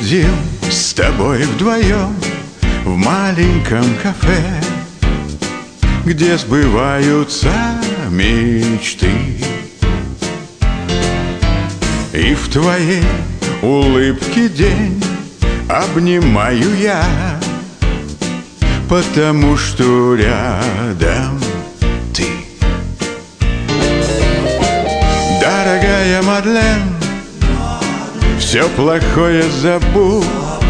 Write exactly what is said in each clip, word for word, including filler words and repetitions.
сидим с тобой вдвоем в маленьком кафе, где сбываются мечты. И в твоей улыбке день обнимаю я, потому что рядом ты. Дорогая Мадлен, все плохое забудь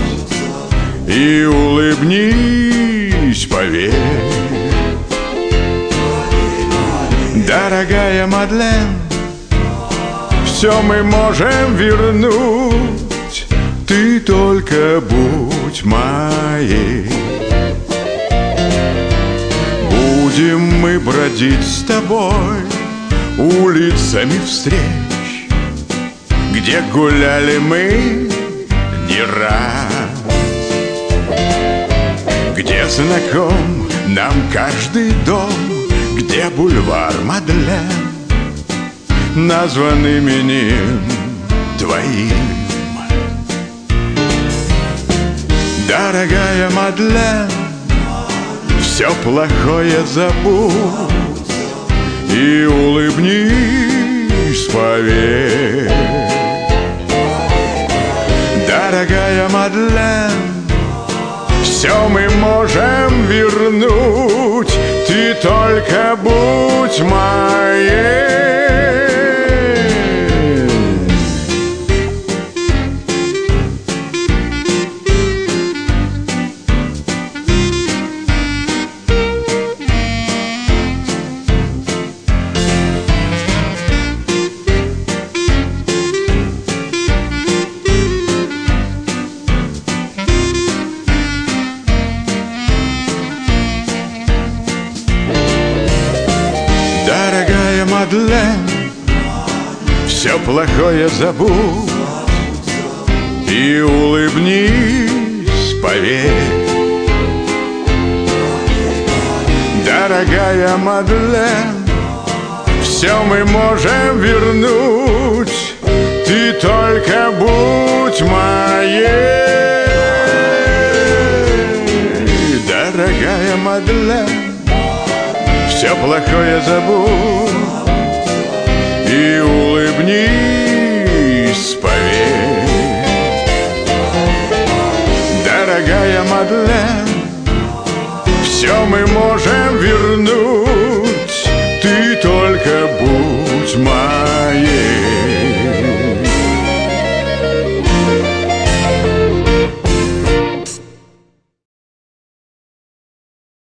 и улыбнись, поверь. Дорогая Мадлен, все мы можем вернуть, ты только будь моей. Будем мы бродить с тобой улицами встреч, где гуляли мы не раз, где знаком нам каждый дом, где бульвар Мадлен назван именем твоим. Дорогая Мадлен, все плохое забудь и улыбнись, поверь. Дорогая Мадлен, все мы можем вернуть, ты только будь моей. Дорогая Мадлен, все плохое забудь и улыбнись, поверь. Дорогая Мадлен, все мы можем вернуть, ты только будь моей. Дорогая Мадлен, все плохое забудь и улыбнись, поверь. Дорогая Мадлен, все мы можем вернуть,